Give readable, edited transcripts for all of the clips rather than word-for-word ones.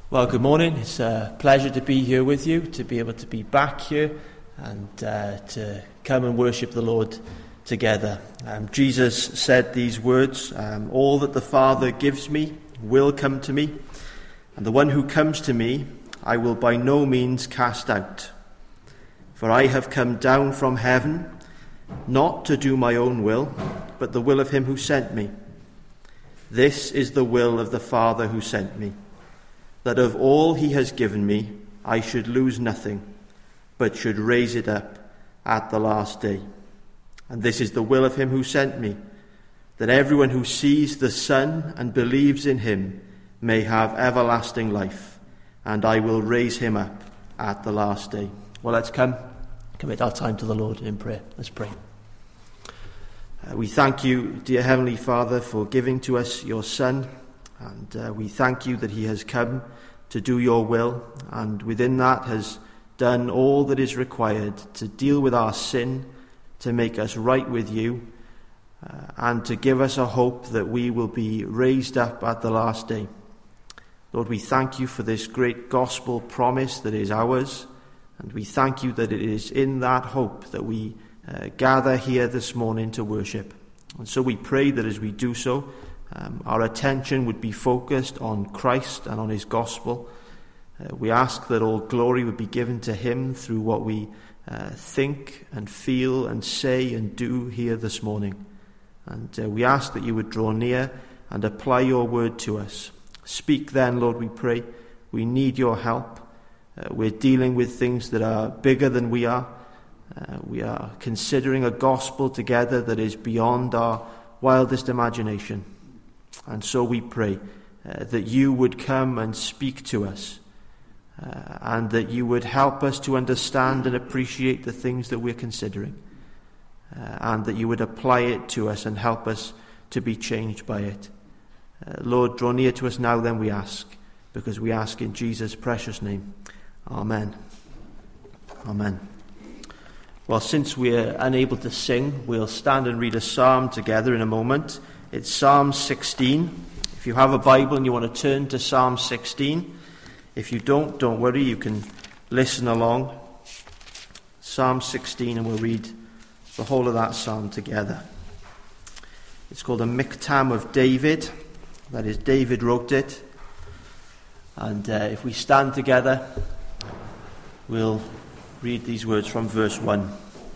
Well, good morning. It's a pleasure to be here with you, to be able to be back here and to come and worship the Lord together. Jesus said these words, all that the Father gives me will come to me, and the one who comes to me I will by no means cast out. For I have come down from heaven, not to do my own will, but the will of him who sent me. This is the will of the Father who sent me, that of all he has given me, I should lose nothing, but should raise it up at the last day. And this is the will of him who sent me, that everyone who sees the Son and believes in him may have everlasting life, and I will raise him up at the last day. Well, let's commit our time to the Lord in prayer. Let's pray. We thank you, dear Heavenly Father, for giving to us your Son. And we thank you that he has come to do your will, and within that has done all that is required to deal with our sin, to make us right with you, and to give us a hope that we will be raised up at the last day. Lord, we thank you for this great gospel promise that is ours, and we thank you that it is in that hope that we gather here this morning to worship. And so we pray that as we do so, our attention would be focused on Christ and on his gospel. We ask that all glory would be given to him through what we think and feel and say and do here this morning. And we ask that you would draw near and apply your word to us. Speak then, Lord, we pray. We need your help. We're dealing with things that are bigger than we are. We are considering a gospel together that is beyond our wildest imagination. And so we pray that you would come and speak to us, and that you would help us to understand and appreciate the things that we're considering, and that you would apply it to us and help us to be changed by it. Lord, draw near to us now then, we ask, because we ask in Jesus' precious name. Amen. Amen. Well, since we're unable to sing, we'll stand and read a psalm together in a moment. It's Psalm 16. If you have a Bible and you want to turn to Psalm 16, if you don't worry, you can listen along. Psalm 16, and we'll read the whole of that psalm together. It's called a Miktam of David. That is, David wrote it. And if we stand together, we'll read these words from verse 1.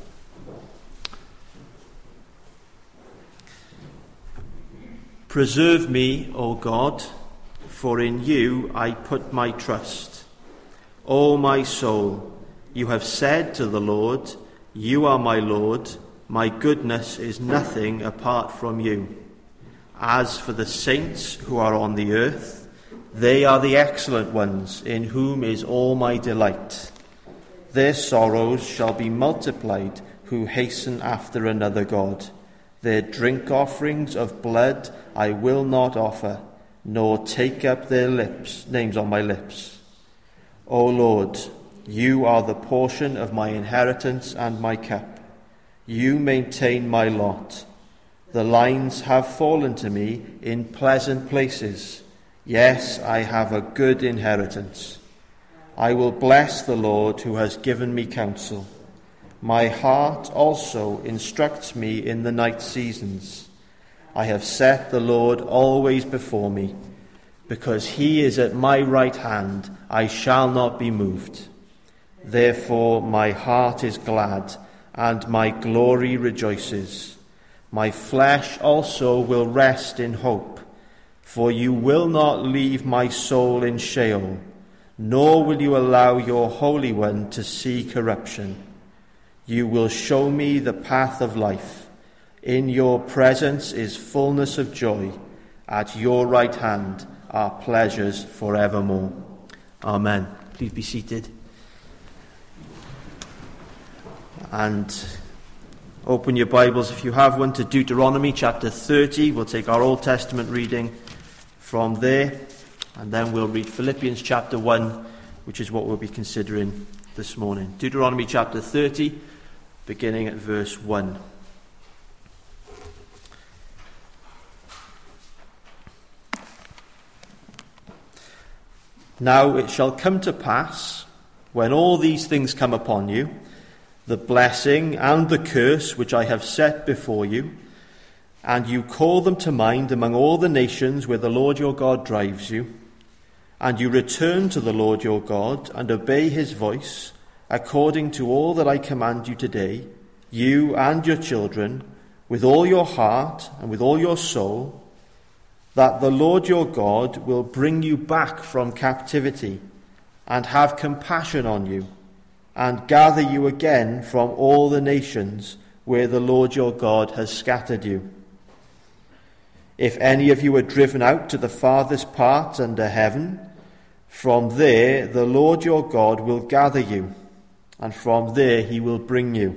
Preserve me, O God, for in you I put my trust. O my soul, you have said to the Lord, you are my Lord, my goodness is nothing apart from you. As for the saints who are on the earth, they are the excellent ones, in whom is all my delight. Their sorrows shall be multiplied who hasten after another God. Their drink offerings of blood I will not offer, nor take up their names on my lips. O Lord, you are the portion of my inheritance and my cup. You maintain my lot. The lines have fallen to me in pleasant places. Yes, I have a good inheritance. I will bless the Lord who has given me counsel. My heart also instructs me in the night seasons. I have set the Lord always before me. Because he is at my right hand, I shall not be moved. Therefore my heart is glad, and my glory rejoices. My flesh also will rest in hope, for you will not leave my soul in Sheol, nor will you allow your Holy One to see corruption. You will show me the path of life. In your presence is fullness of joy. At your right hand are pleasures forevermore. Amen. Please be seated. And open your Bibles, if you have one, to Deuteronomy chapter 30. We'll take our Old Testament reading from there, and then we'll read Philippians chapter 1, which is what we'll be considering this morning. Deuteronomy chapter 30, beginning at verse 1. Now it shall come to pass, when all these things come upon you, the blessing and the curse which I have set before you, and you call them to mind among all the nations where the Lord your God drives you, and you return to the Lord your God and obey his voice, according to all that I command you today, you and your children, with all your heart and with all your soul, that the Lord your God will bring you back from captivity and have compassion on you, and gather you again from all the nations where the Lord your God has scattered you. If any of you are driven out to the farthest part under heaven, from there the Lord your God will gather you, and from there he will bring you.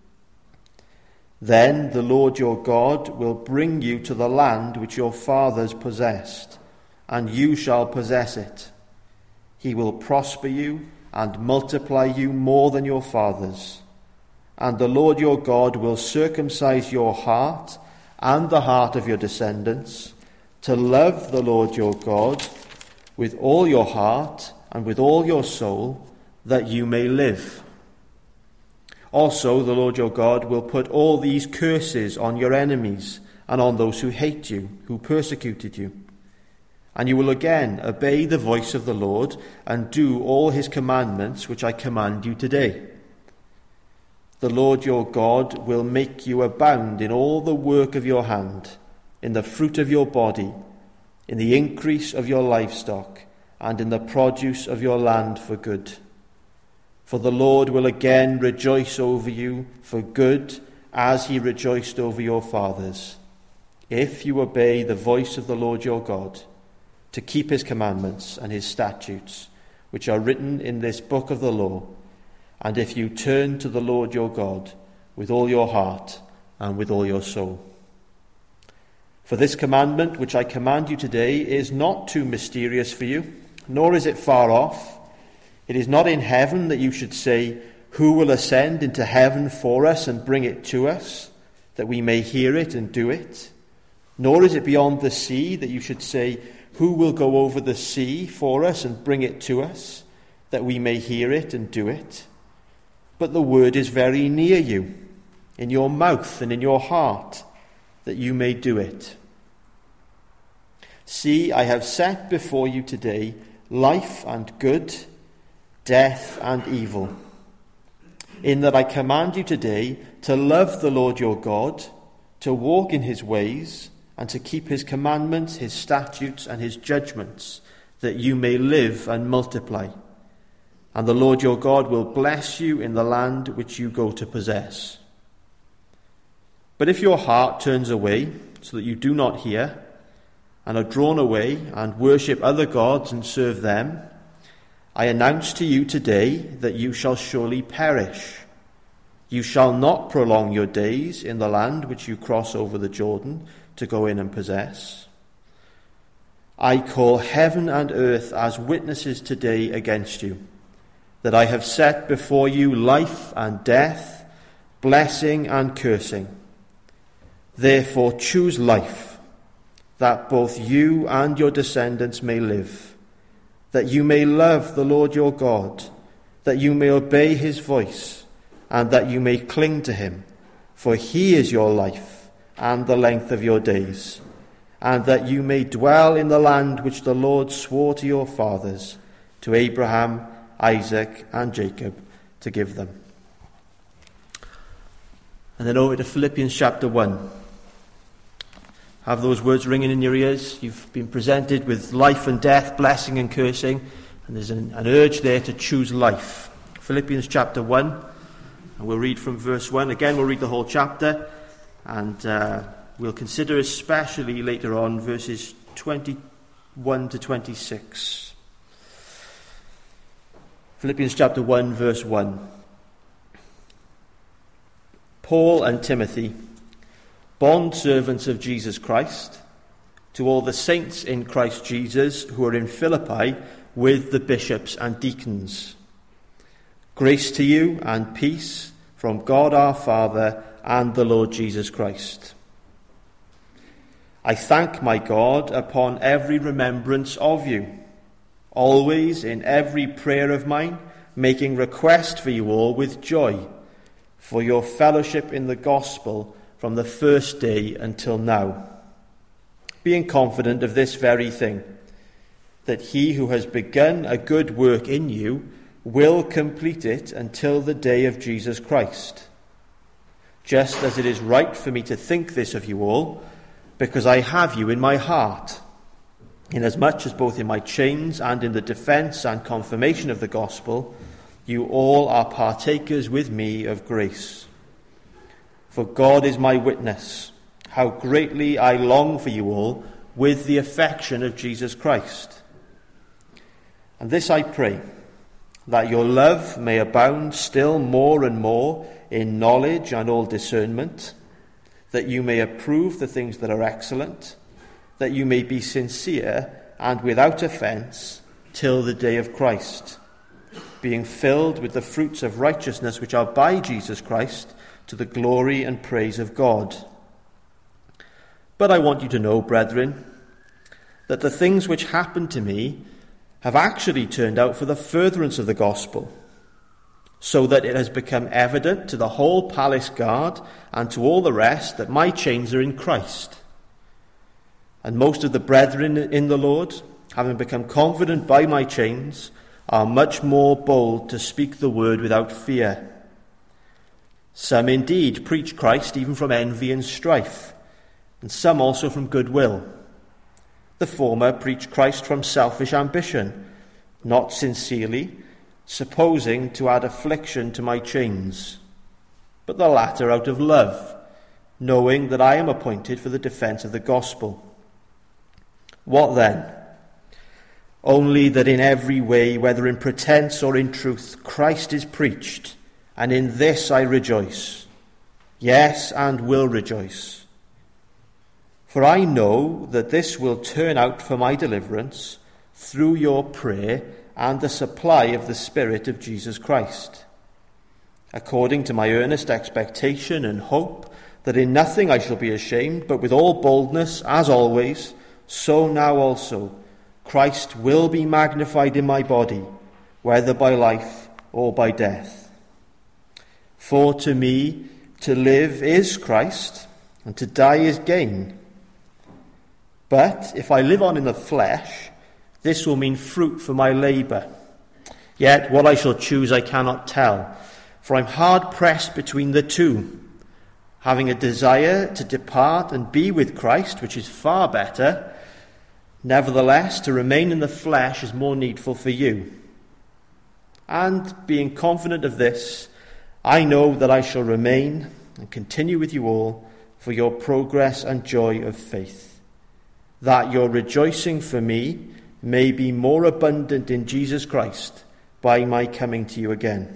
Then the Lord your God will bring you to the land which your fathers possessed, and you shall possess it. He will prosper you and multiply you more than your fathers. And the Lord your God will circumcise your heart and the heart of your descendants, to love the Lord your God with all your heart and with all your soul, that you may live. Also the Lord your God will put all these curses on your enemies and on those who hate you, who persecuted you. And you will again obey the voice of the Lord and do all his commandments which I command you today. The Lord your God will make you abound in all the work of your hand, in the fruit of your body, in the increase of your livestock, and in the produce of your land for good. For the Lord will again rejoice over you for good, as he rejoiced over your fathers, if you obey the voice of the Lord your God, to keep his commandments and his statutes, which are written in this book of the law, and if you turn to the Lord your God with all your heart and with all your soul. For this commandment which I command you today is not too mysterious for you, nor is it far off. It is not in heaven that you should say, who will ascend into heaven for us and bring it to us, that we may hear it and do it? Nor is it beyond the sea that you should say, who will go over the sea for us and bring it to us, that we may hear it and do it? But the word is very near you, in your mouth and in your heart, that you may do it. See, I have set before you today life and good, death and evil, in that I command you today to love the Lord your God, to walk in his ways, and to keep his commandments, his statutes, and his judgments, that you may live and multiply. And the Lord your God will bless you in the land which you go to possess. But if your heart turns away, so that you do not hear, and are drawn away, and worship other gods and serve them, I announce to you today that you shall surely perish. You shall not prolong your days in the land which you cross over the Jordan to go in and possess. I call heaven and earth as witnesses today against you, that I have set before you life and death, blessing and cursing. Therefore choose life, that both you and your descendants may live, that you may love the Lord your God, that you may obey his voice, and that you may cling to him, for he is your life and the length of your days, and that you may dwell in the land which the Lord swore to your fathers, to Abraham, Isaac, and Jacob, to give them. And then over to Philippians chapter 1. Have those words ringing in your ears. You've been presented with life and death, blessing and cursing, and there's an urge there to choose life. Philippians chapter 1, and we'll read from verse 1. Again, we'll read the whole chapter, and we'll consider especially later on verses 21 to 26. Philippians chapter 1, verse 1. Paul and Timothy, bondservants of Jesus Christ, to all the saints in Christ Jesus who are in Philippi with the bishops and deacons. Grace to you and peace from God our Father and the Lord Jesus Christ. I thank my God upon every remembrance of you, always in every prayer of mine, making request for you all with joy, for your fellowship in the gospel from the first day until now, being confident of this very thing, that he who has begun a good work in you will complete it until the day of Jesus Christ. Just as it is right for me to think this of you all, because I have you in my heart, inasmuch as both in my chains and in the defence and confirmation of the gospel, you all are partakers with me of grace. For God is my witness, how greatly I long for you all with the affection of Jesus Christ. And this I pray, that your love may abound still more and more in knowledge and all discernment, that you may approve the things that are excellent, that you may be sincere and without offence till the day of Christ, being filled with the fruits of righteousness which are by Jesus Christ, to the glory and praise of God. But I want you to know, brethren, that the things which happened to me have actually turned out for the furtherance of the gospel, so that it has become evident to the whole palace guard and to all the rest that my chains are in Christ. And most of the brethren in the Lord, having become confident by my chains, are much more bold to speak the word without fear. Some indeed preach Christ even from envy and strife, and some also from goodwill. The former preach Christ from selfish ambition, not sincerely, supposing to add affliction to my chains, but the latter out of love, knowing that I am appointed for the defence of the gospel. What then? Only that in every way, whether in pretense or in truth, Christ is preached, and in this I rejoice, yes, and will rejoice. For I know that this will turn out for my deliverance through your prayer and the supply of the Spirit of Jesus Christ, according to my earnest expectation and hope that in nothing I shall be ashamed, but with all boldness, as always, so now also Christ will be magnified in my body, whether by life or by death. For to me to live is Christ, and to die is gain. But if I live on in the flesh, this will mean fruit for my labour. Yet what I shall choose I cannot tell, for I'm hard pressed between the two, having a desire to depart and be with Christ, which is far better. Nevertheless, to remain in the flesh is more needful for you. And being confident of this, I know that I shall remain and continue with you all for your progress and joy of faith, that your rejoicing for me may be more abundant in Jesus Christ by my coming to you again.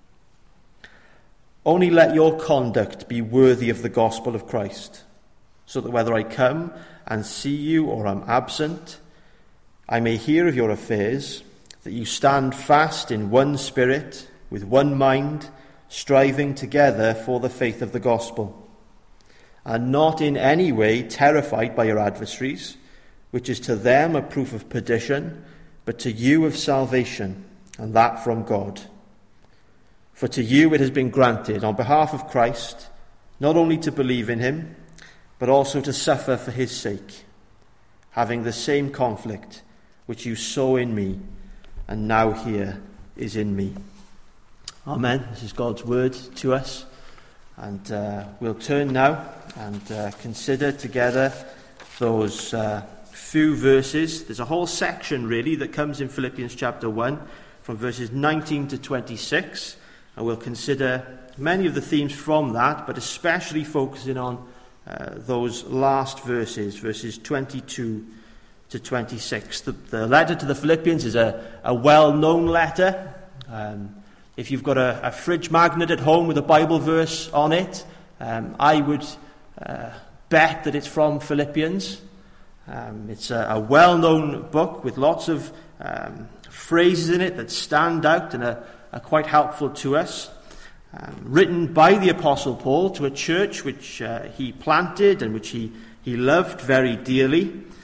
Only let your conduct be worthy of the gospel of Christ, so that whether I come and see you or am absent, I may hear of your affairs, that you stand fast in one spirit, with one mind, striving together for the faith of the gospel, and not in any way terrified by your adversaries, which is to them a proof of perdition, but to you of salvation, and that from God. For to you it has been granted, on behalf of Christ, not only to believe in him, but also to suffer for his sake, having the same conflict which you saw in me, and now here is in me. Amen. This is God's word to us. And we'll turn now and consider together those few verses. There's a whole section, really, that comes in Philippians chapter 1, from verses 19 to 26. And we'll consider many of the themes from that, but especially focusing on those last verses, verses 22 to 26. The letter to the Philippians is a well-known letter. If you've got a fridge magnet at home with a Bible verse on it, I would bet that it's from Philippians. It's a well-known book with lots of phrases in it that stand out and are quite helpful to us. Written by the Apostle Paul to a church which he planted and which he loved very dearly.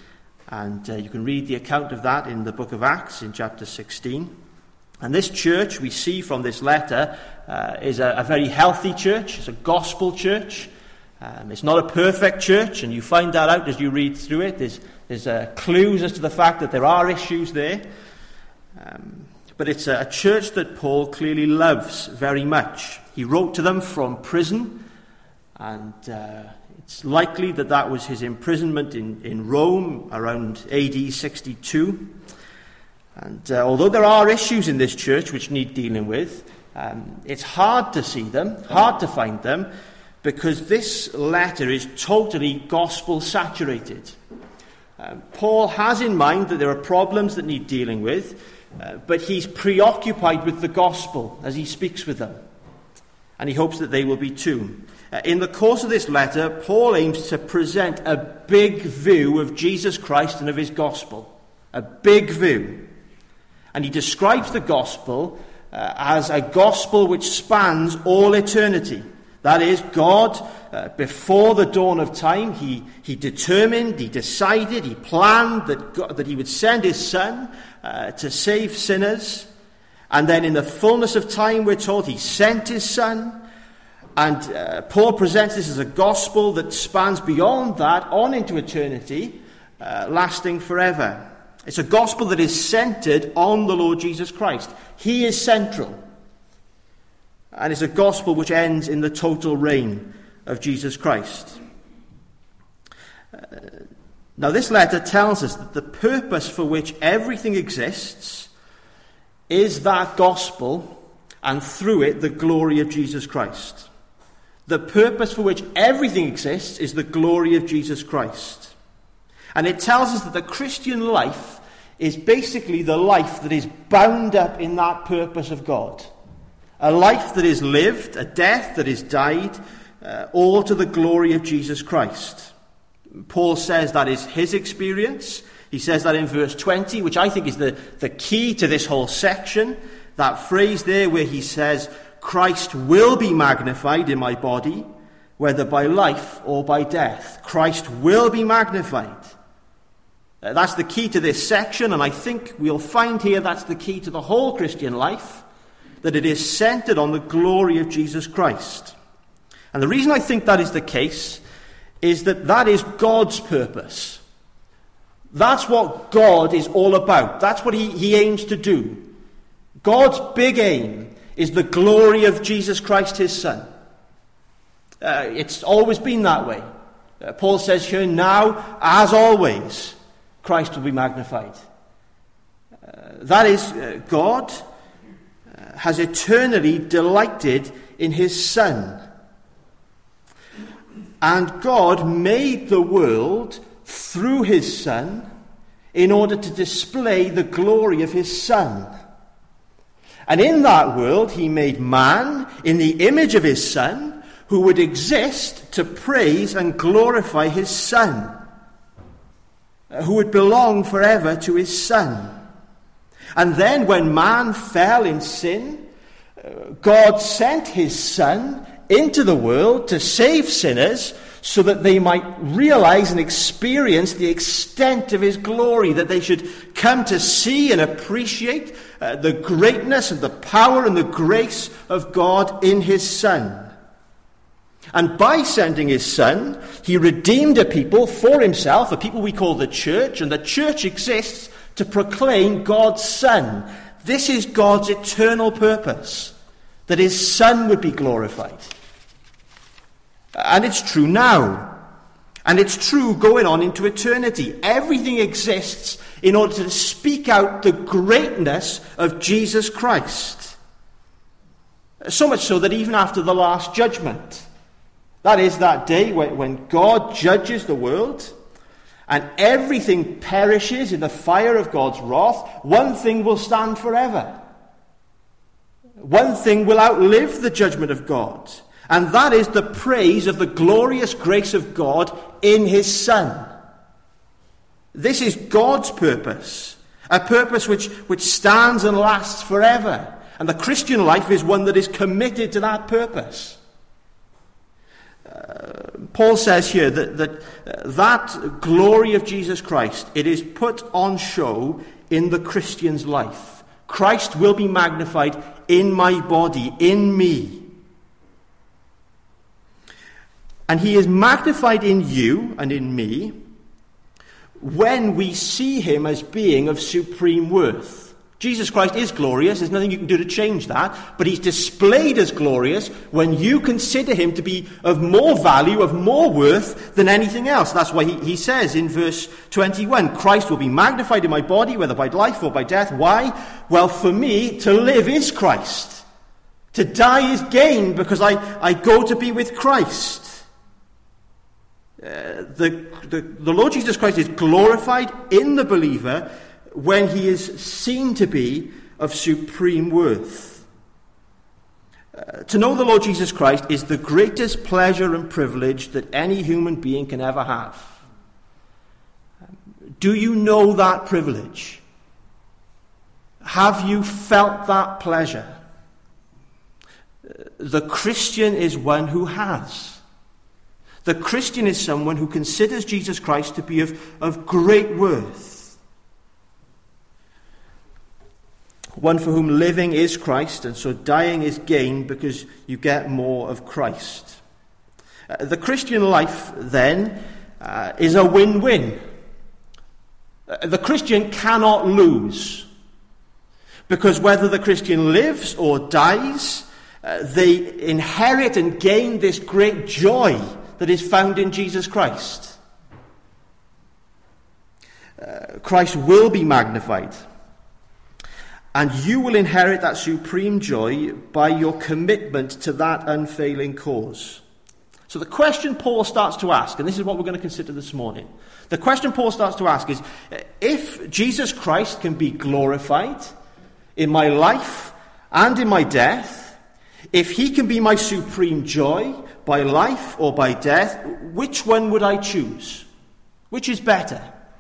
And you can read the account of that in the book of Acts in chapter 16. And this church, we see from this letter, is a very healthy church. It's a gospel church. It's not a perfect church, and you find that out as you read through it. There's clues as to the fact that there are issues there. But it's a church that Paul clearly loves very much. He wrote to them from prison, and it's likely that that was his imprisonment in Rome around AD 62. And although there are issues in this church which need dealing with, it's hard to see them, hard to find them, because this letter is totally gospel-saturated. Paul has in mind that there are problems that need dealing with, but he's preoccupied with the gospel as he speaks with them. And he hopes that they will be too. In the course of this letter, Paul aims to present a big view of Jesus Christ and of his gospel. A big view. And he describes the gospel as a gospel which spans all eternity. That is, God, before the dawn of time, he determined, he decided, he planned that he would send his Son to save sinners. And then in the fullness of time, we're told, he sent his Son. And Paul presents this as a gospel that spans beyond that, on into eternity, lasting forever. It's a gospel that is centered on the Lord Jesus Christ. He is central. And it's a gospel which ends in the total reign of Jesus Christ. Now, this letter tells us that the purpose for which everything exists is that gospel, and through it, the glory of Jesus Christ. The purpose for which everything exists is the glory of Jesus Christ. And it tells us that the Christian life is basically the life that is bound up in that purpose of God. A life that is lived, a death that is died, all to the glory of Jesus Christ. Paul says that is his experience. He says that in verse 20, which I think is the key to this whole section. That phrase there where he says, Christ will be magnified in my body, whether by life or by death. Christ will be magnified. That's the key to this section, and I think we'll find here that's the key to the whole Christian life, that it is centered on the glory of Jesus Christ. And the reason I think that is the case is that is God's purpose. That's what God is all about. That's what he aims to do. God's big aim is the glory of Jesus Christ, his Son. It's always been that way. Paul says here, now, as always, Christ will be magnified. That is, God has eternally delighted in his Son. And God made the world through his Son in order to display the glory of his Son. And in that world he made man in the image of his Son, who would exist to praise and glorify his Son, who would belong forever to his Son. And then when man fell in sin, God sent his Son into the world to save sinners so that they might realize and experience the extent of his glory, that they should come to see and appreciate the greatness and the power and the grace of God in his Son. And by sending his Son, he redeemed a people for himself, a people we call the church, and the church exists to proclaim God's Son. This is God's eternal purpose, that his Son would be glorified. And it's true now. And it's true going on into eternity. Everything exists in order to speak out the greatness of Jesus Christ. So much so that even after the last judgment, that is that day when God judges the world and everything perishes in the fire of God's wrath, one thing will stand forever. One thing will outlive the judgment of God. And that is the praise of the glorious grace of God in his Son. This is God's purpose, a purpose which stands and lasts forever. And the Christian life is one that is committed to that purpose. Paul says here that glory of Jesus Christ, it is put on show in the Christian's life. Christ will be magnified in my body, in me. And he is magnified in you and in me when we see him as being of supreme worth. Jesus Christ is glorious. There's nothing you can do to change that. But he's displayed as glorious when you consider him to be of more value, of more worth than anything else. That's why he says in verse 21, Christ will be magnified in my body, whether by life or by death. Why? Well, for me, to live is Christ. To die is gain because I go to be with Christ. The Lord Jesus Christ is glorified in the believer when he is seen to be of supreme worth. To know the Lord Jesus Christ is the greatest pleasure and privilege that any human being can ever have. Do you know that privilege? Have you felt that pleasure? The Christian is one who has. The Christian is someone who considers Jesus Christ to be of great worth. One for whom living is Christ, and so dying is gain because you get more of Christ. The Christian life, then, is a win-win. The Christian cannot lose, because whether the Christian lives or dies, they inherit and gain this great joy that is found in Jesus Christ. Christ will be magnified. And you will inherit that supreme joy by your commitment to that unfailing cause. So the question Paul starts to ask, and this is what we're going to consider this morning. The question Paul starts to ask is, if Jesus Christ can be glorified in my life and in my death, if he can be my supreme joy by life or by death, which one would I choose? Which is better?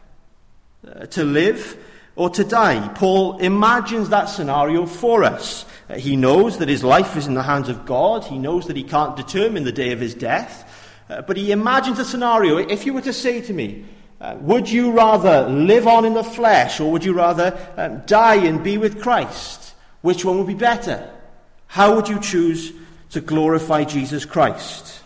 To live or to die? Paul imagines that scenario for us. He knows that his life is in the hands of God. He knows that he can't determine the day of his death. But he imagines a scenario. If you were to say to me, would you rather live on in the flesh or would you rather die and be with Christ? Which one would be better? How would you choose to glorify Jesus Christ?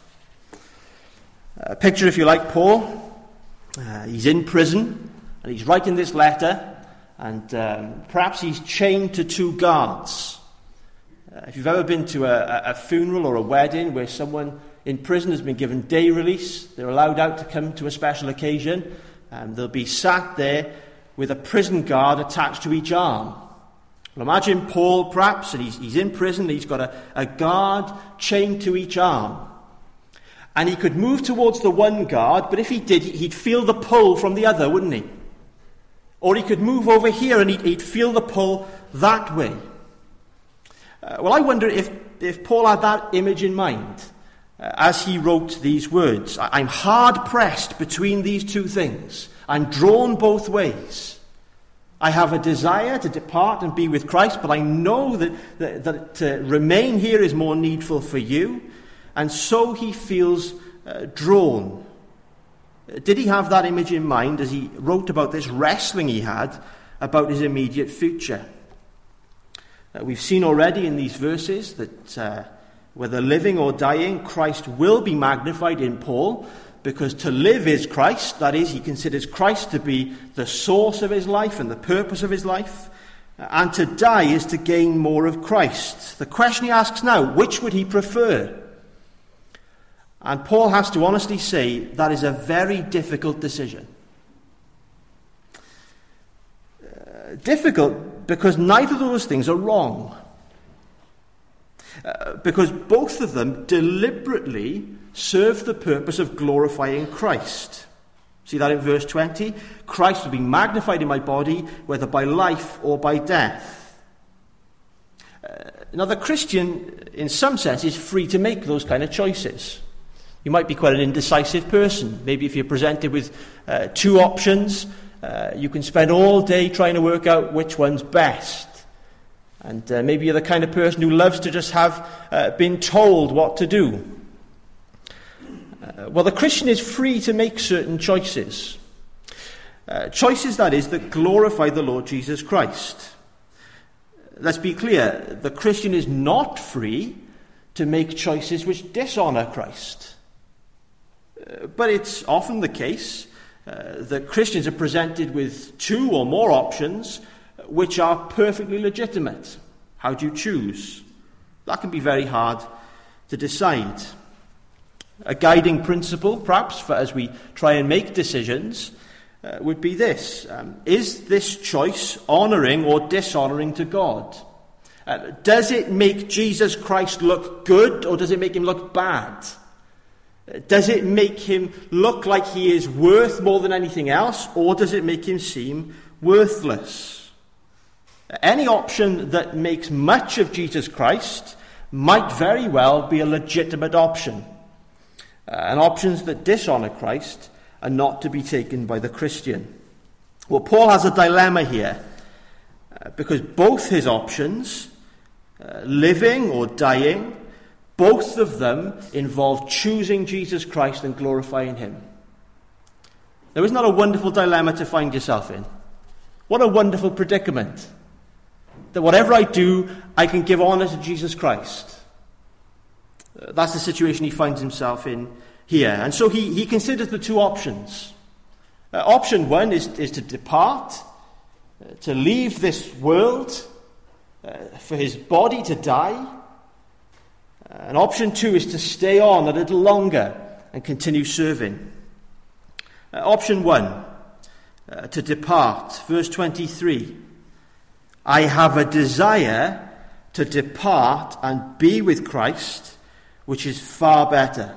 Picture, if you like, Paul. He's in prison and he's writing this letter. And perhaps he's chained to two guards. If you've ever been to a funeral or a wedding where someone in prison has been given day release, they're allowed out to come to a special occasion, and they'll be sat there with a prison guard attached to each arm. Well, imagine Paul, perhaps, and he's in prison, and he's got a guard chained to each arm. And he could move towards the one guard, but if he did, he'd feel the pull from the other, wouldn't he? Or he could move over here and he'd feel the pull that way. Well, I wonder if Paul had that image in mind as he wrote these words. I'm hard-pressed between these two things. I'm drawn both ways. I have a desire to depart and be with Christ, but I know that to remain here is more needful for you. And so he feels drawn. Did he have that image in mind as he wrote about this wrestling he had about his immediate future? We've seen already in these verses that whether living or dying, Christ will be magnified in Paul, because to live is Christ. That is, he considers Christ to be the source of his life and the purpose of his life. And to die is to gain more of Christ. The question he asks now, which would he prefer? And Paul has to honestly say that is a very difficult decision. Difficult because neither of those things are wrong. Because both of them deliberately serve the purpose of glorifying Christ. See that in verse 20? Christ will be magnified in my body, whether by life or by death. Now the Christian, in some sense, is free to make those kind of choices. You might be quite an indecisive person. Maybe if you're presented with two options, you can spend all day trying to work out which one's best. And maybe you're the kind of person who loves to just have been told what to do. Well, the Christian is free to make certain choices. Choices, that is, that glorify the Lord Jesus Christ. Let's be clear, the Christian is not free to make choices which dishonour Christ. But it's often the case that Christians are presented with two or more options which are perfectly legitimate. How do you choose? That can be very hard to decide. A guiding principle, perhaps, for as we try and make decisions, would be this. Is this choice honouring or dishonouring to God? Does it make Jesus Christ look good, or does it make him look bad? Does it make him look like he is worth more than anything else, or does it make him seem worthless? Any option that makes much of Jesus Christ might very well be a legitimate option. And options that dishonour Christ are not to be taken by the Christian. Well, Paul has a dilemma here, because both his options, living or dying, both of them involve choosing Jesus Christ and glorifying him. Now, isn't that a wonderful dilemma to find yourself in? What a wonderful predicament. That whatever I do, I can give honour to Jesus Christ. That's the situation he finds himself in here. And so he considers the two options. Option one is to depart, to leave this world, for his body to die. And option two is to stay on a little longer and continue serving. Option one, to depart. Verse 23. I have a desire to depart and be with Christ, which is far better.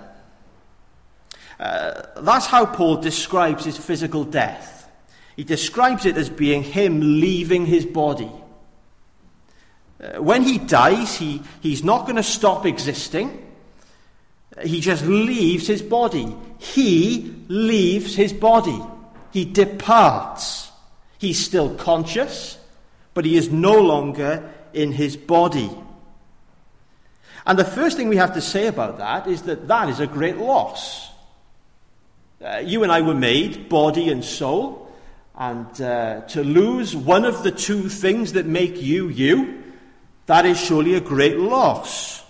That's how Paul describes his physical death. He describes it as being him leaving his body. When he dies, he's not going to stop existing. He just leaves his body. He leaves his body. He departs. He's still conscious, but he is no longer in his body. And the first thing we have to say about that is a great loss. You and I were made body and soul, and to lose one of the two things that make you, you, that is surely a great loss.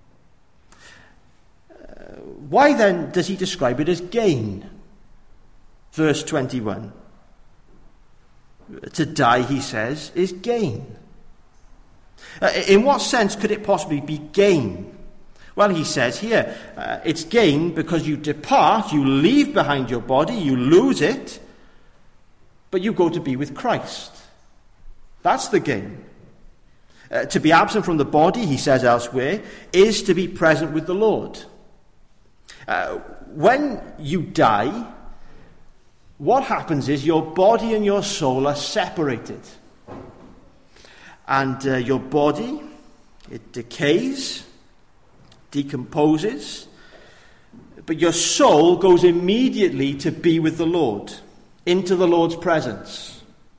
Why then does he describe it as gain? Verse 21. To die, he says, is gain. In what sense could it possibly be gain? Well, he says here, it's gain because you depart, you leave behind your body, you lose it, but you go to be with Christ. That's the gain. To be absent from the body, he says elsewhere, is to be present with the Lord. When you die, what happens is your body and your soul are separated. And your body, it decays, decomposes, but your soul goes immediately to be with the Lord, into the Lord's presence.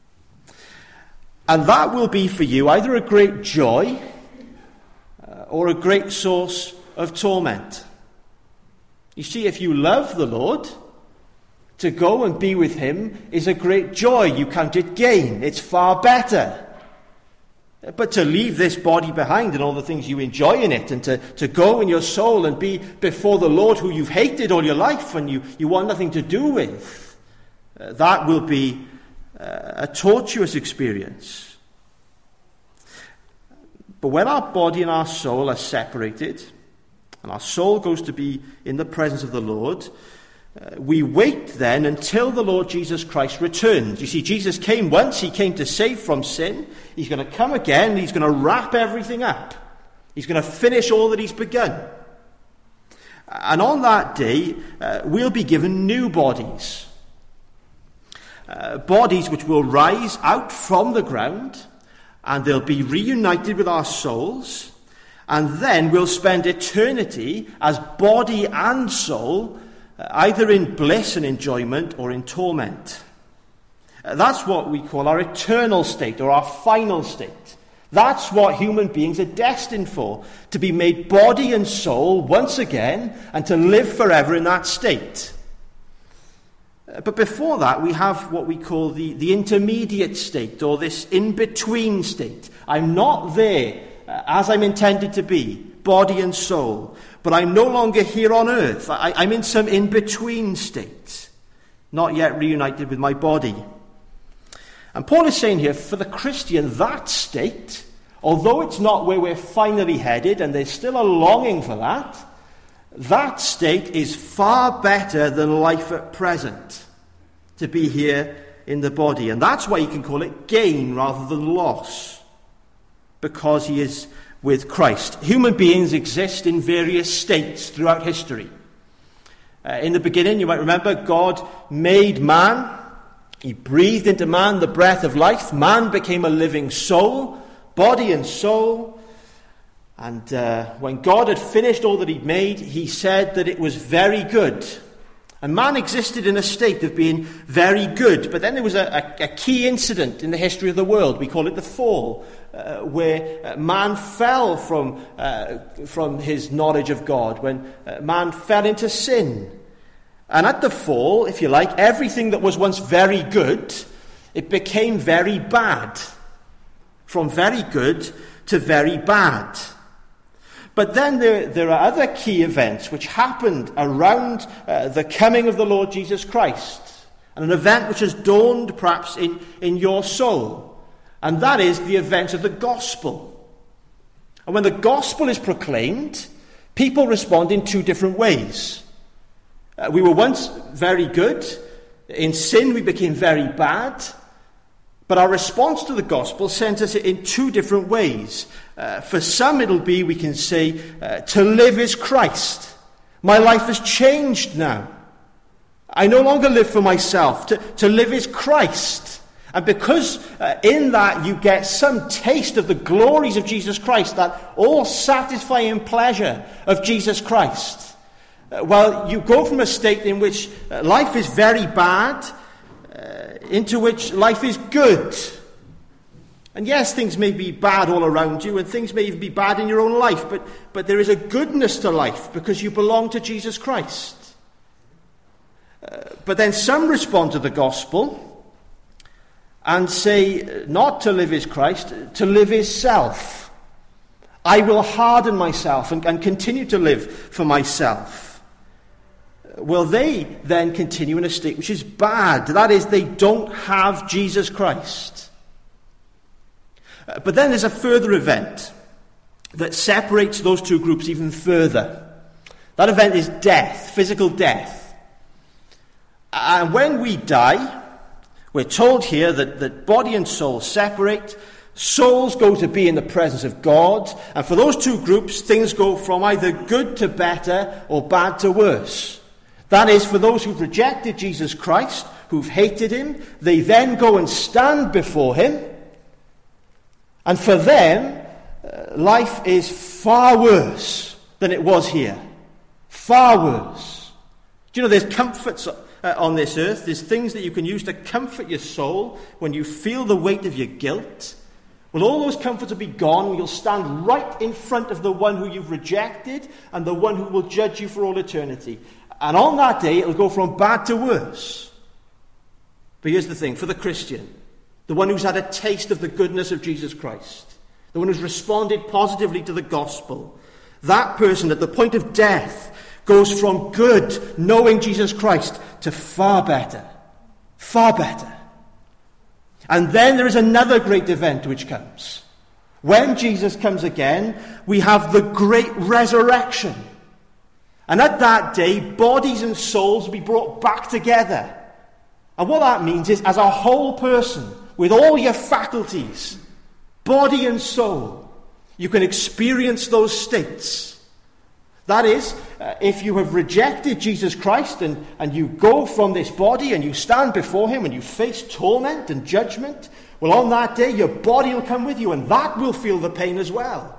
And that will be for you either a great joy or a great source of torment. You see, if you love the Lord, to go and be with him is a great joy. You count it gain. It's far better. But to leave this body behind and all the things you enjoy in it, and to go in your soul and be before the Lord who you've hated all your life and you want nothing to do with, that will be a tortuous experience. But when our body and our soul are separated, and our soul goes to be in the presence of the Lord, we wait then until the Lord Jesus Christ returns. You see, Jesus came once, he came to save from sin. He's going to come again, he's going to wrap everything up. He's going to finish all that he's begun. And on that day, we'll be given new bodies. Bodies which will rise out from the ground, and they'll be reunited with our souls, and then we'll spend eternity as body and soul, either in bliss and enjoyment or in torment. That's what we call our eternal state or our final state. That's what human beings are destined for, to be made body and soul once again and to live forever in that state. But before that, we have what we call the intermediate state, or this in-between state. I'm not there as I'm intended to be, body and soul, but I'm no longer here on earth. I'm in some in-between state, not yet reunited with my body. And Paul is saying here, for the Christian, that state, although it's not where we're finally headed, and there's still a longing for that state is far better than life at present, to be here in the body. And that's why you can call it gain rather than loss, because he is with Christ. Human beings exist in various states throughout history. In the beginning, you might remember, God made man. He breathed into man the breath of life. Man became a living soul, body and soul. And when God had finished all that he'd made, he said that it was very good. And man existed in a state of being very good. But then there was a key incident in the history of the world. We call it the fall, where man fell from his knowledge of God, when man fell into sin. And at the fall, if you like, everything that was once very good, it became very bad. From very good to very bad. But then there are other key events which happened around the coming of the Lord Jesus Christ. And an event which has dawned perhaps in your soul. And that is the event of the gospel. And when the gospel is proclaimed, people respond in two different ways. We were once very good. In sin we became very bad. But our response to the gospel sends us in two different ways. For some it'll be, we can say, to live is Christ. My life has changed now. I no longer live for myself. To live is Christ. And because in that you get some taste of the glories of Jesus Christ, that all-satisfying pleasure of Jesus Christ, well, you go from a state in which life is very bad into which life is good. And yes, things may be bad all around you, and things may even be bad in your own life, but there is a goodness to life because you belong to Jesus Christ. But then some respond to the gospel and say, not to live is Christ, to live is self. I will harden myself and continue to live for myself. Well, they then continue in a state which is bad. That is, they don't have Jesus Christ. But then there's a further event that separates those two groups even further. That event is death, physical death. And when we die, we're told here that body and soul separate. Souls go to be in the presence of God. And for those two groups, things go from either good to better or bad to worse. That is, for those who've rejected Jesus Christ, who've hated him, they then go and stand before him. And for them, life is far worse than it was here. Far worse. Do you know, there's comforts on this earth. There's things that you can use to comfort your soul when you feel the weight of your guilt. Well, all those comforts will be gone when you'll stand right in front of the one who you've rejected and the one who will judge you for all eternity. And on that day, it'll go from bad to worse. But here's the thing, for the Christian, the one who's had a taste of the goodness of Jesus Christ, the one who's responded positively to the gospel, that person at the point of death goes from good, knowing Jesus Christ, to far better. Far better. And then there is another great event which comes. When Jesus comes again, we have the great resurrection. And at that day, bodies and souls will be brought back together. And what that means is, as a whole person, with all your faculties, body and soul, you can experience those states. That is, if you have rejected Jesus Christ and you go from this body and you stand before him and you face torment and judgment, well, on that day, your body will come with you and that will feel the pain as well.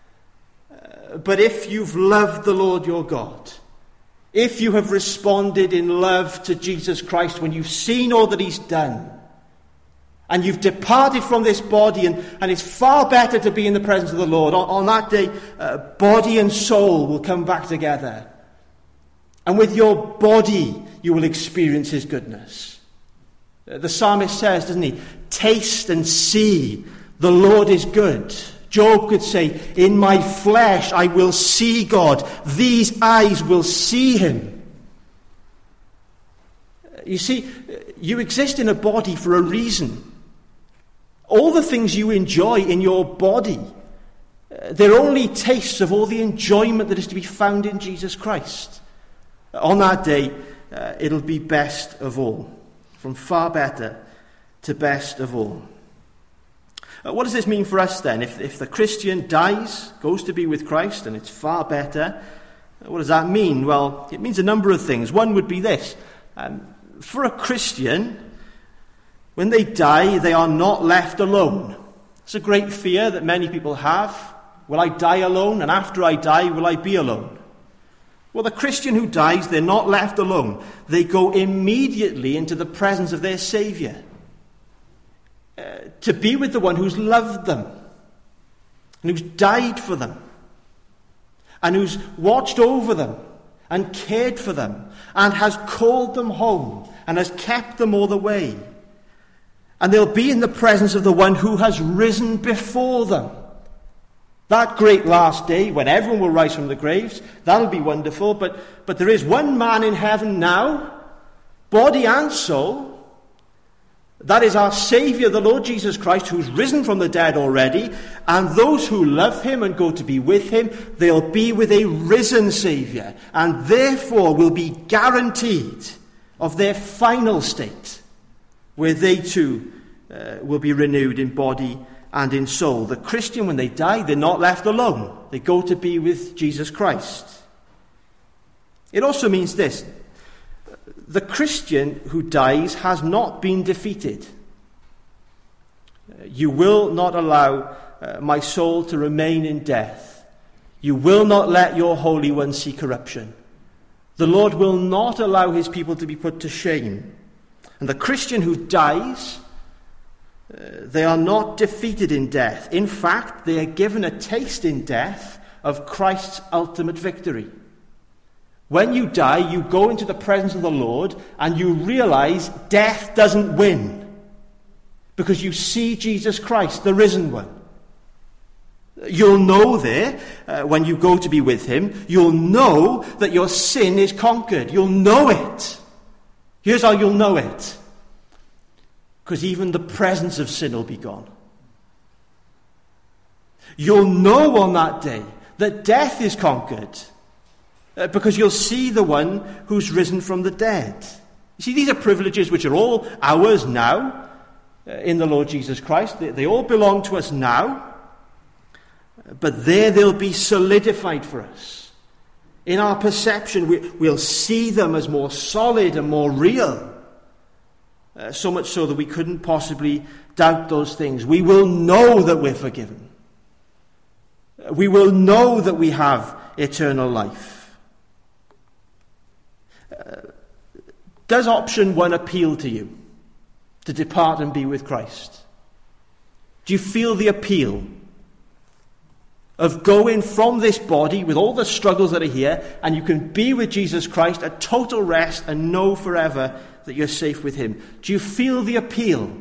But if you've loved the Lord your God, if you have responded in love to Jesus Christ when you've seen all that he's done, and you've departed from this body, and it's far better to be in the presence of the Lord. On that day, body and soul will come back together. And with your body, you will experience his goodness. The psalmist says, doesn't he, taste and see, the Lord is good. Job could say, in my flesh I will see God. These eyes will see him. You see, you exist in a body for a reason. All the things you enjoy in your body, they're only tastes of all the enjoyment that is to be found in Jesus Christ. On that day, it'll be best of all. From far better to best of all. What does this mean for us then? If the Christian dies, goes to be with Christ, and it's far better, what does that mean? Well, it means a number of things. One would be this. For a Christian, when they die, they are not left alone. It's a great fear that many people have. Will I die alone? And after I die, will I be alone? Well, the Christian who dies, they're not left alone. They go immediately into the presence of their Saviour. To be with the one who's loved them, and who's died for them, and who's watched over them, and cared for them, and has called them home, and has kept them all the way. And they'll be in the presence of the one who has risen before them. That great last day, when everyone will rise from the graves, that'll be wonderful. But there is one man in heaven now, body and soul. That is our Saviour, the Lord Jesus Christ, who's risen from the dead already. And those who love him and go to be with him, they'll be with a risen Saviour, and therefore will be guaranteed of their final state, where they too will be renewed in body and in soul. The Christian, when they die, they're not left alone. They go to be with Jesus Christ. It also means this. The Christian who dies has not been defeated. You will not allow my soul to remain in death. You will not let your Holy One see corruption. The Lord will not allow his people to be put to shame. And the Christian who dies, they are not defeated in death. In fact, they are given a taste in death of Christ's ultimate victory. When you die, you go into the presence of the Lord and you realize death doesn't win, because you see Jesus Christ, the risen one. You'll know there, when you go to be with him, you'll know that your sin is conquered. You'll know it. Here's how you'll know it. Because even the presence of sin will be gone. You'll know on that day that death is conquered, because you'll see the one who's risen from the dead. You see, these are privileges which are all ours now in the Lord Jesus Christ. They all belong to us now, but there they'll be solidified for us. In our perception, we'll see them as more solid and more real. So much so that we couldn't possibly doubt those things. We will know that we're forgiven. We will know that we have eternal life. Does option 1 appeal to you? To depart and be with Christ? Do you feel the appeal of going from this body with all the struggles that are here, and you can be with Jesus Christ at total rest and know forever that you're safe with him? Do you feel the appeal?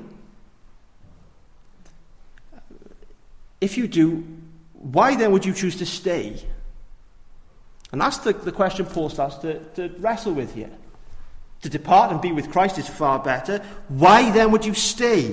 If you do, why then would you choose to stay? And that's the question Paul starts to wrestle with here. To depart and be with Christ is far better. Why then would you stay?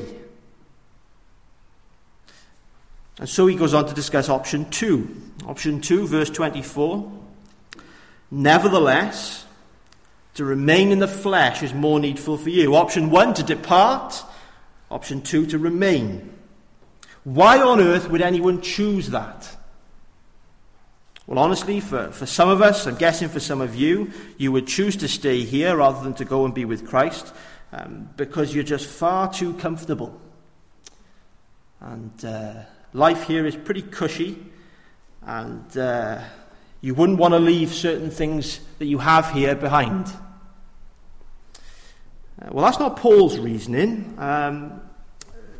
And so he goes on to discuss option 2. Option 2, verse 24. Nevertheless, to remain in the flesh is more needful for you. Option 1, to depart. Option 2, to remain. Why on earth would anyone choose that? Well, honestly, for some of us, I'm guessing for some of you, you would choose to stay here rather than to go and be with Christ, because you're just far too comfortable. And life here is pretty cushy, and you wouldn't want to leave certain things that you have here behind. Well, that's not Paul's reasoning.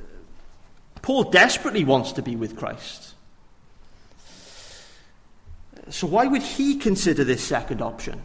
Paul desperately wants to be with Christ. So why would he consider this second option?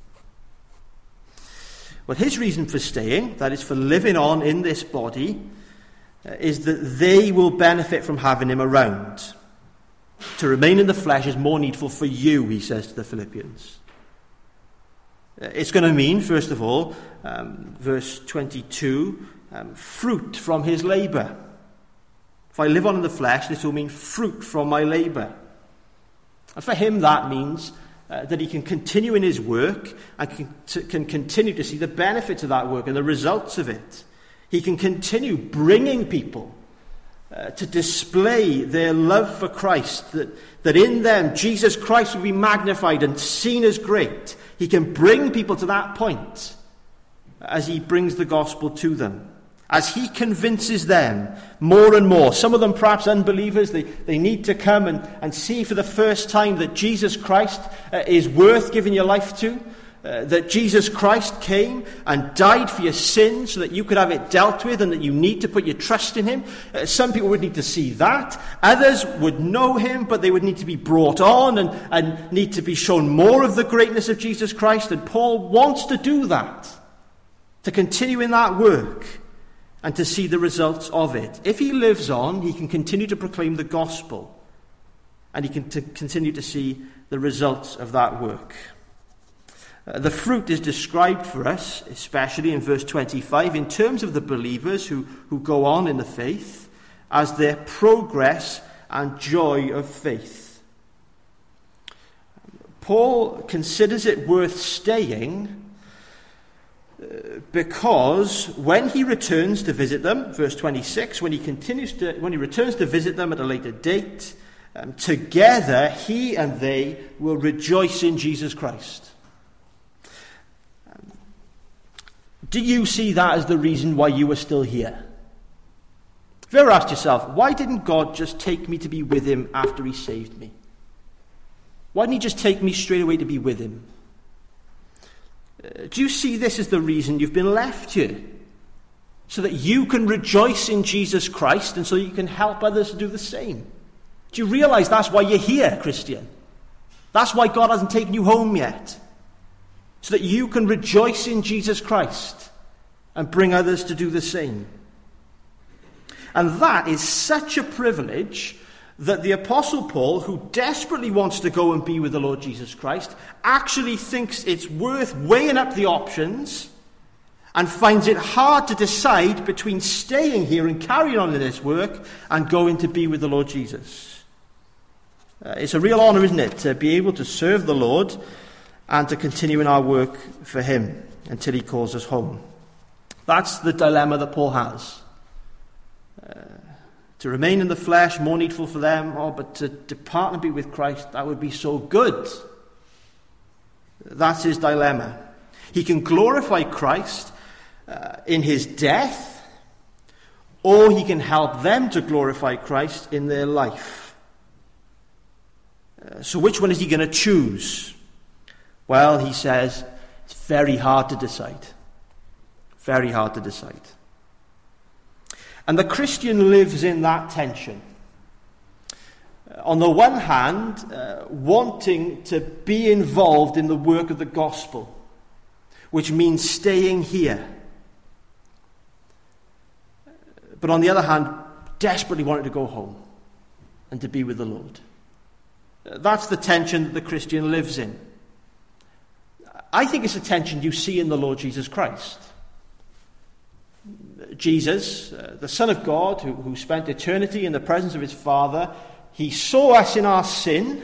Well, his reason for staying, that is for living on in this body, is that they will benefit from having him around. To remain in the flesh is more needful for you, he says to the Philippians. It's going to mean, first of all, verse 22, fruit from his labour. If I live on in the flesh, this will mean fruit from my labour. And for him that means that he can continue in his work and can continue to see the benefits of that work and the results of it. He can continue bringing people to display their love for Christ, that in them Jesus Christ will be magnified and seen as great. He can bring people to that point as he brings the gospel to them, as he convinces them more and more. Some of them perhaps unbelievers, they need to come and see for the first time that Jesus Christ is worth giving your life to, that Jesus Christ came and died for your sins so that you could have it dealt with and that you need to put your trust in him. Some people would need to see that. Others would know him, but they would need to be brought on and need to be shown more of the greatness of Jesus Christ. And Paul wants to do that, to continue in that work and to see the results of it. If he lives on, he can continue to proclaim the gospel and he can continue to see the results of that work. The fruit is described for us, especially in verse 25, in terms of the believers who go on in the faith, as their progress and joy of faith. Paul considers it worth staying because when he returns to visit them, verse 26, when he returns to visit them at a later date, together he and they will rejoice in Jesus Christ. Do you see that as the reason why you are still here? Have you ever asked yourself, why didn't God just take me to be with him after he saved me? Why didn't he just take me straight away to be with him? Do you see this as the reason you've been left here? So that you can rejoice in Jesus Christ and so you can help others to do the same. Do you realize that's why you're here, Christian? That's why God hasn't taken you home yet. So that you can rejoice in Jesus Christ and bring others to do the same. And that is such a privilege that the Apostle Paul, who desperately wants to go and be with the Lord Jesus Christ, actually thinks it's worth weighing up the options and finds it hard to decide between staying here and carrying on in this work and going to be with the Lord Jesus. It's a real honour, isn't it, to be able to serve the Lord and to continue in our work for him until he calls us home. That's the dilemma that Paul has. To remain in the flesh, more needful for them, but to depart and be with Christ, that would be so good. That's his dilemma. He can glorify Christ in his death, or he can help them to glorify Christ in their life. So which one is he going to choose? Well, he says, it's very hard to decide. Very hard to decide. And the Christian lives in that tension. On the one hand, wanting to be involved in the work of the gospel, which means staying here. But on the other hand, desperately wanting to go home and to be with the Lord. That's the tension that the Christian lives in. I think it's a tension you see in the Lord Jesus Christ. Jesus, the Son of God, who spent eternity in the presence of his Father, he saw us in our sin,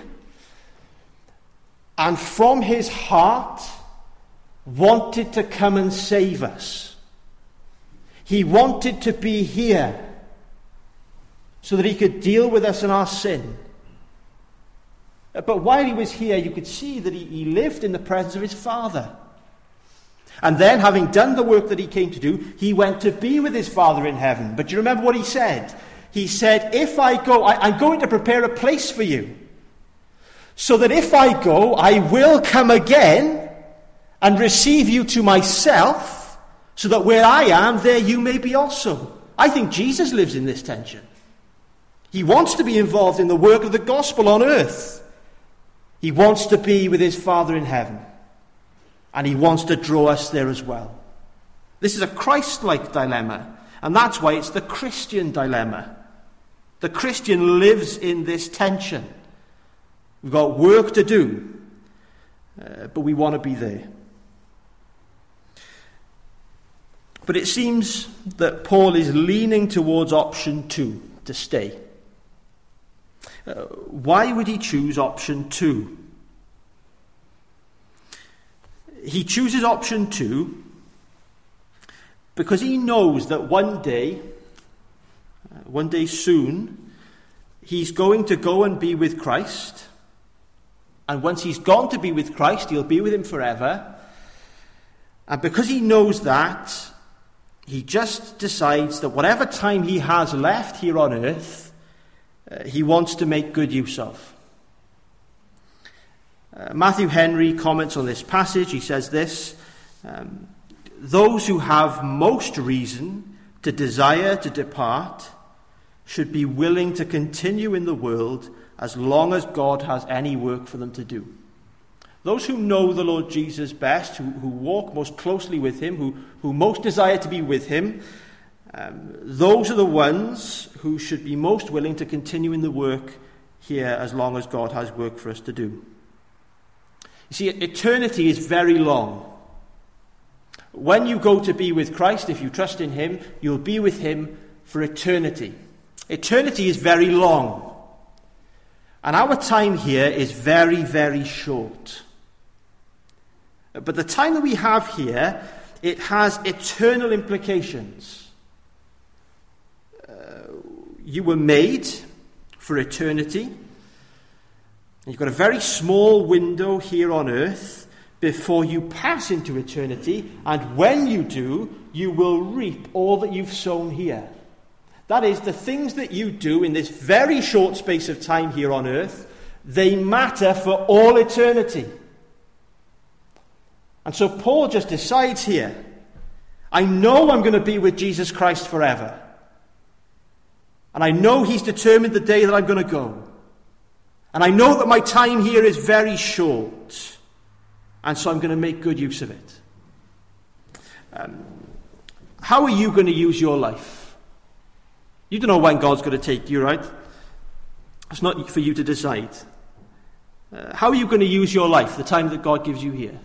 and from his heart wanted to come and save us. He wanted to be here so that he could deal with us in our sin. But while he was here, you could see that he lived in the presence of his Father. And then, having done the work that he came to do, he went to be with his Father in heaven. But do you remember what he said? He said, if I go, I'm going to prepare a place for you. So that if I go, I will come again and receive you to myself, so that where I am, there you may be also. I think Jesus lives in this tension. He wants to be involved in the work of the gospel on earth. He wants to be with his Father in heaven. And he wants to draw us there as well. This is a Christ-like dilemma. And that's why it's the Christian dilemma. The Christian lives in this tension. We've got work to do, but we want to be there. But it seems that Paul is leaning towards option 2, to stay. Why would he choose option 2? He chooses option 2 because he knows that one day soon, he's going to go and be with Christ. And once he's gone to be with Christ, he'll be with him forever. And because he knows that, he just decides that whatever time he has left here on earth, he wants to make good use of. Matthew Henry comments on this passage. He says this, those who have most reason to desire to depart should be willing to continue in the world as long as God has any work for them to do. Those who know the Lord Jesus best, who walk most closely with him, who most desire to be with him, those are the ones who should be most willing to continue in the work here as long as God has work for us to do. You see, eternity is very long. When you go to be with Christ, if you trust in him, you'll be with him for eternity. Eternity is very long. And our time here is very, very short. But the time that we have here, it has eternal implications. You were made for eternity. You've got a very small window here on earth before you pass into eternity. And when you do, you will reap all that you've sown here. That is, the things that you do in this very short space of time here on earth, they matter for all eternity. And so Paul just decides here, I know I'm going to be with Jesus Christ forever. And I know he's determined the day that I'm going to go. And I know that my time here is very short. And so I'm going to make good use of it. How are you going to use your life? You don't know when God's going to take you, right? It's not for you to decide. How are you going to use your life, the time that God gives you here?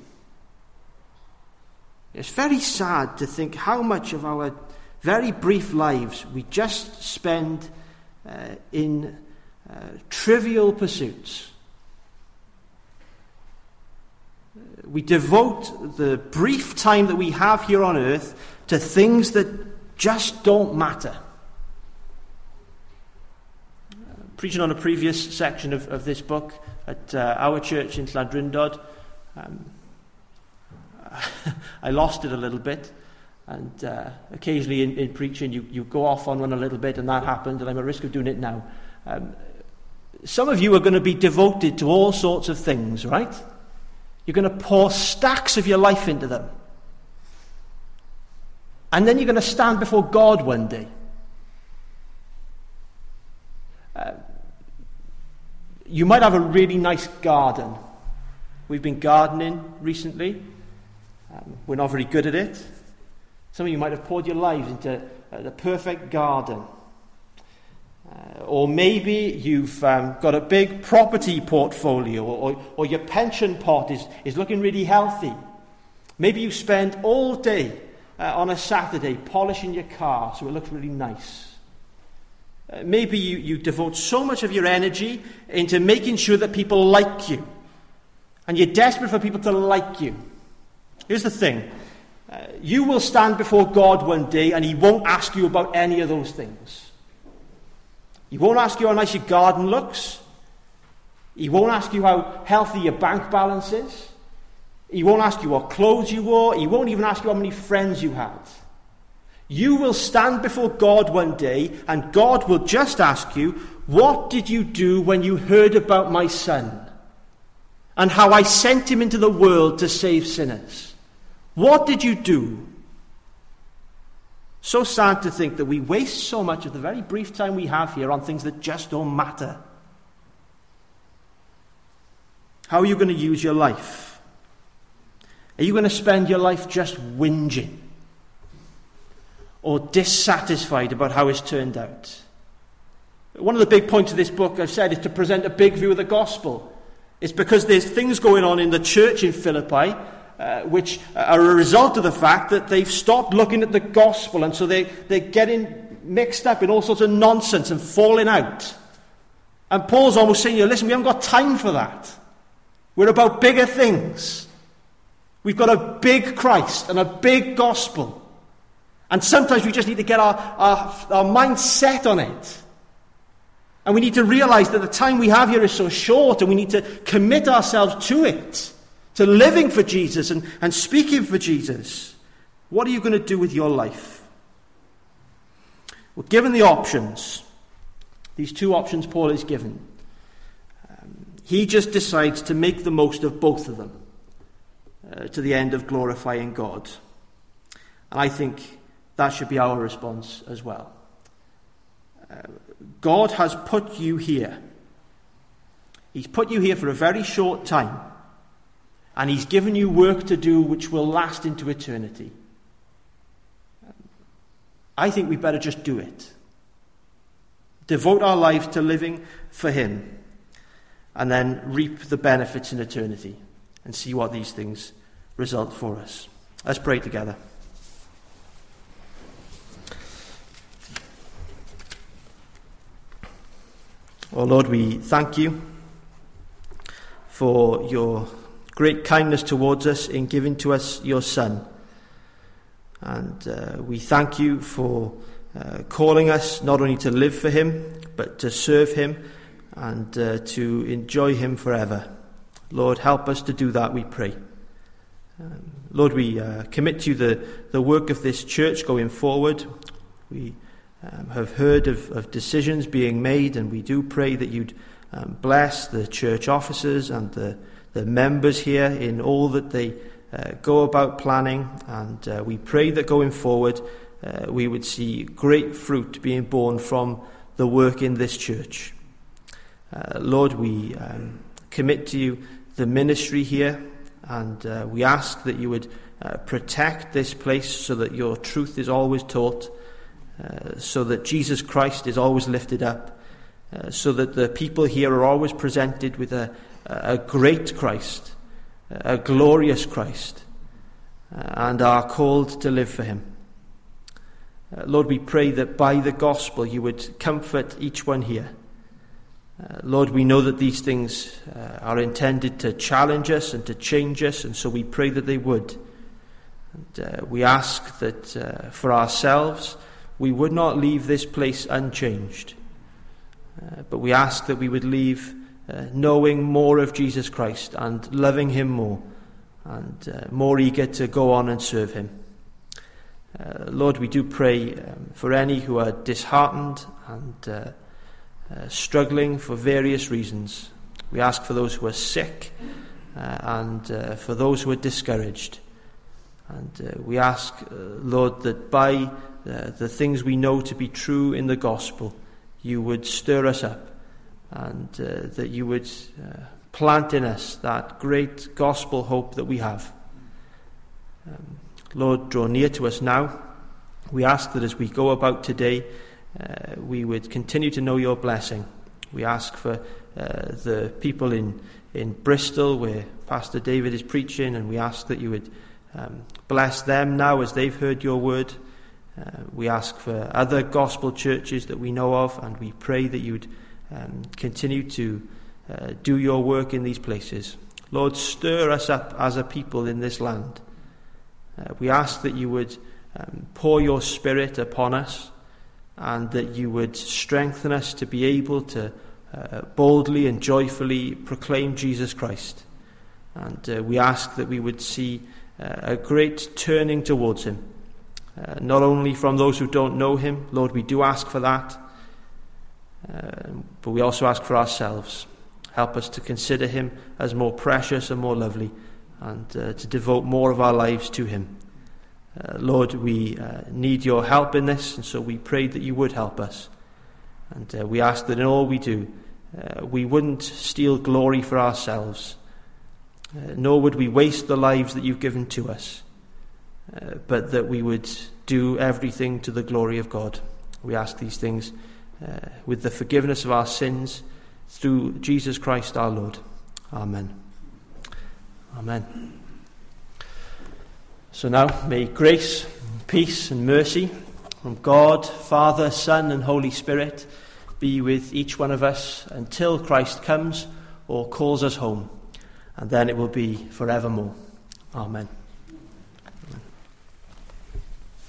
It's very sad to think how much of our very brief lives we just spend in trivial pursuits. We devote the brief time that we have here on earth to things that just don't matter. Preaching on a previous section of this book at our church in Llandrindod, I lost it a little bit, and occasionally in preaching you go off on one a little bit, and that happened, and I'm at risk of doing it now. Some of you are going to be devoted to all sorts of things, right? You're going to pour stacks of your life into them. And then you're going to stand before God one day. You might have a really nice garden. We've been gardening recently. We're not very good at it. Some of you might have poured your lives into the perfect garden. Or maybe you've got a big property portfolio, or your pension pot is looking really healthy. Maybe you spend all day on a Saturday polishing your car so it looks really nice. Maybe you devote so much of your energy into making sure that people like you. And you're desperate for people to like you. Here's the thing. You will stand before God one day and he won't ask you about any of those things. He won't ask you how nice your garden looks. He won't ask you how healthy your bank balance is. He won't ask you what clothes you wore. He won't even ask you how many friends you had. You will stand before God one day, and God will just ask you, what did you do when you heard about my son? And how I sent him into the world to save sinners? What did you do? So sad to think that we waste so much of the very brief time we have here on things that just don't matter. How are you going to use your life? Are you going to spend your life just whinging or dissatisfied about how it's turned out? One of the big points of this book, I've said, is to present a big view of the gospel. It's because there's things going on in the church in Philippi which are a result of the fact that they've stopped looking at the gospel, and so they're getting mixed up in all sorts of nonsense and falling out. And Paul's almost saying, listen, we haven't got time for that. We're about bigger things. We've got a big Christ and a big gospel. And sometimes we just need to get our mind set on it. And we need to realize that the time we have here is so short, and we need to commit ourselves to it, to living for Jesus and speaking for Jesus. What are you going to do with your life? Well, given the options, these two options Paul is given, he just decides to make the most of both of them to the end of glorifying God. And I think that should be our response as well. God has put you here. He's put you here for a very short time. And he's given you work to do which will last into eternity. I think we better just do it. Devote our lives to living for him. And then reap the benefits in eternity. And see what these things result for us. Let's pray together. Oh Lord, we thank you for your great kindness towards us in giving to us your Son. And we thank you for calling us not only to live for him, but to serve him and to enjoy him forever. Lord, help us to do that, we pray. Lord, we commit to you the work of this church going forward. We have heard of decisions being made, and we do pray that you'd bless the church officers and the members here in all that they go about planning, and we pray that going forward we would see great fruit being born from the work in this church. Lord, we commit to you the ministry here, and we ask that you would protect this place so that your truth is always taught, so that Jesus Christ is always lifted up, so that the people here are always presented with a great Christ, a glorious Christ, and are called to live for him. Lord, we pray that by the gospel you would comfort each one here. Lord, we know that these things are intended to challenge us and to change us, and so we pray that they would. And we ask that for ourselves we would not leave this place unchanged, but we ask that we would leave knowing more of Jesus Christ and loving him more, and more eager to go on and serve him. Lord, we do pray for any who are disheartened and struggling for various reasons. We ask for those who are sick and for those who are discouraged. And we ask, Lord, that by the things we know to be true in the gospel, you would stir us up, and that you would plant in us that great gospel hope that we have. Lord, draw near to us now. We ask that as we go about today, we would continue to know your blessing. We ask for the people in Bristol where Pastor David is preaching, and we ask that you would bless them now as they've heard your word. We ask for other gospel churches that we know of, and we pray that you would continue to do your work in these places. Lord, stir us up as a people in this land. We ask that you would pour your Spirit upon us, and that you would strengthen us to be able to boldly and joyfully proclaim Jesus Christ. And we ask that we would see a great turning towards him, not only from those who don't know him. Lord, we do ask for that, but we also ask for ourselves. Help us to consider him as more precious and more lovely, and to devote more of our lives to him. Lord, we need your help in this, and so we prayed that you would help us. And we ask that in all we do, we wouldn't steal glory for ourselves, nor would we waste the lives that you've given to us, but that we would do everything to the glory of God. We ask these things with the forgiveness of our sins through Jesus Christ our Lord. Amen. Amen. So now, may grace, peace and mercy from God, Father, Son and Holy Spirit be with each one of us until Christ comes or calls us home, and then it will be forevermore. Amen.